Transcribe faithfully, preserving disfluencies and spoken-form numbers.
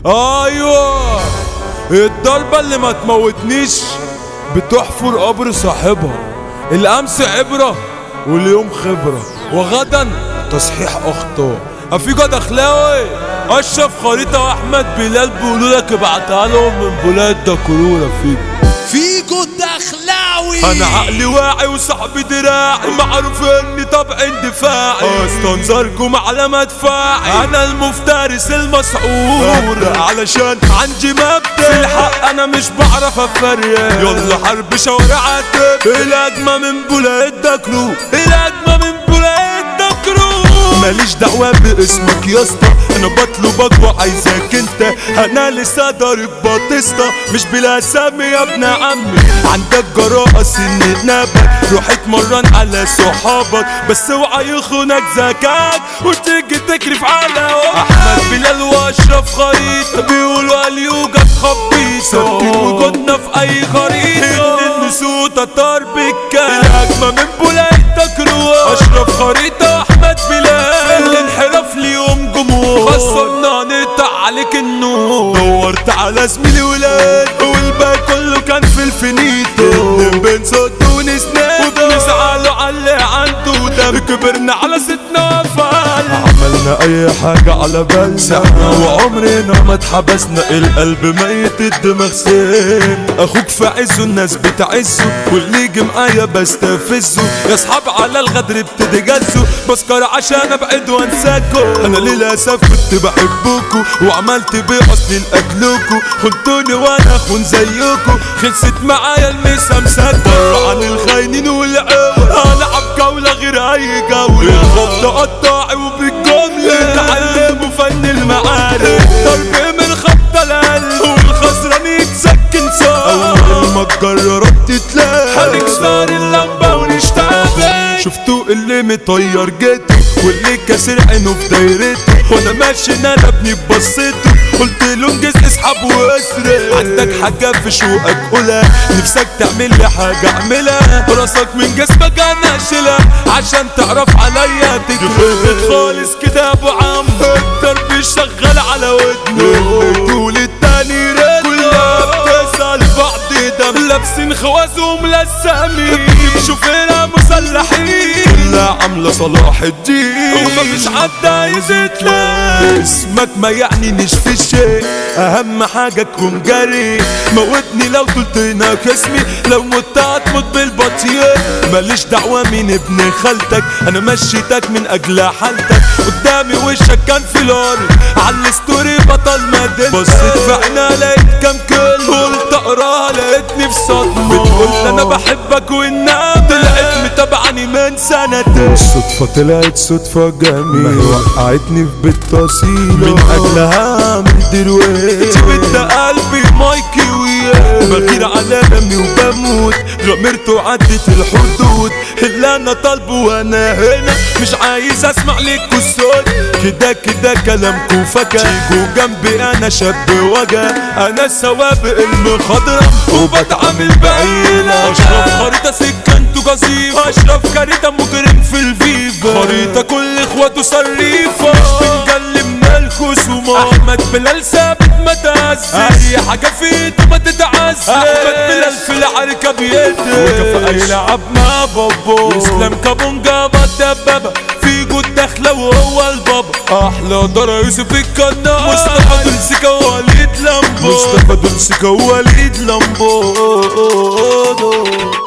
ايوه الضربة اللي ما تموتنيش بتحفر قبر صاحبها. الامس عبرة واليوم خبرة وغدا تصحيح اخطاء. افيجو دخلاوي اشرف خريطة واحمد بلال بيقولوا لك ابعتها لهم من بلاد دكرورة. فيجو فيجو الدخلاوي انا عقلي واعي وصاحبي دراعي معروف اني طبع اندفاعي استنظركم على مدفعي. انا المفترس المسعور علشان عندي مبدأ في الحق انا مش بعرف افرق. يلا حرب شوارع عتب الاجمى من بلاد دكرو الاجمى من بلاد دكرو. ماليش دعوة باسمك يا اسطى انا بطلبك وعايزك انت. انا لسه ضارب باتيستا مش بلا سامي يا ابن عمي. عندك جراءة سن نبك روح اتمرن على صحابك بس اوعى يخونك ذكاك وتيجي تكرف على احمد بلال واشرف خريطة بيقولوا قال يوجد خبيثة ثابتين وجودنا في اي خريطة النسوة تطار بالكام. الاجمى من بلاد دكرو اشرف خريطة احمد بلال الانحراف ليوم جمهور خسرنا نقطع عليك النور. دورت على زميلي ولاد والباقي كله كان في الفينيتو بنصد ونسناد وبنزعلوا على اللي عنده دم. كبرنا على ستنا فال عملنا اي حاجة على بالنا سحنا وعمرنا ما اتحبسنا. القلب ميت الدماغ سين اخوك في عزه الناس بتعزه واللي يجي معايا بستفزه. يا اصحاب على الغدر بتتجزوا بسكر عشان ابعد وانساكوا. انا للاسف كنت بحبكوا وعملت باصلي لاجلكوا خنتوني وانا اخون زيكوا. خلصت معايا الميسا مسكوا عن الخاينين والعوا العب جولة غير اي جولة. الخبط قطاعي وبالجملة تعلموا فن المعارف ضرب من خبطة القلب والخسران يتسكن صار. اول ما تجرب تتلاقى هنكسر اللمبة ونشتغل. شفتوا اللي مطير جيته واللي كاسر عينه في دايرته وانا ماشي انا ابني ببصيته قلت له انجز اسحب واسرق. عندك حاجة في شوقك قولها نفسك تعمل لي حاجة اعملها راسك من جسمك انا اشيلها عشان تعرف عليا تجرب خالص كده يا ابو عم. الضرب شغال على ودنه طول التاني رد كلها بتسأل بعض دم لابسين خوذ وملسمين شوفنا مسلحين كلها عاملة صلاح الدين ومفيش حد عايز يتلاقي. اسمك ما يعنينيش في شيء اهم حاجة تكون جري. موتني لو طلتنا اسمي لو مت هتموت بالبطيء. ماليش دعوة مين ابن خالتك انا مشيتك من اجل حالتك. قدامي وشك كان في الارض على الستوري بطل مدينتك. بصيت في عينها لقيت كام كلمة قلت اقراها لقيتني في صدمة. بتقول انا بحبك والنام طلعت متابعني من سنتين. الصدفة طلعت صدفة جميلة وقعتني في بيت تصيلة من اجلها من دلوقتي جبت قلبي مايكي وياه بغير على دمي وبموت. غمرت وعدت الحدود اللي انا طالبه وانا هنا مش عايز اسمع لكوا الصوت. كده كده كلامكوا فكا تيجوا جنبي انا شاب وجا. انا سوابق المخضرم وبتعامل بعيلة. اشرف خريطة سكنته قصيفة اشرف خريطة مجرم في الفيفا. خريطة كل اخواته صريفة مش بنجلي من الخصومات. احمد بلال ثابت ما تهزش اي حاجة في ايده ما تتعزش. احمد بلال في العركة بيده وكفى اي لعب مع بابو. اسلام كابونجا بالدبابة فيجو الدخلة وهو البابا. احلى دار يوسف القناع مصطفى دولسيكا ووليد لامبو. مصطفى دولسيكا ووليد لامبو.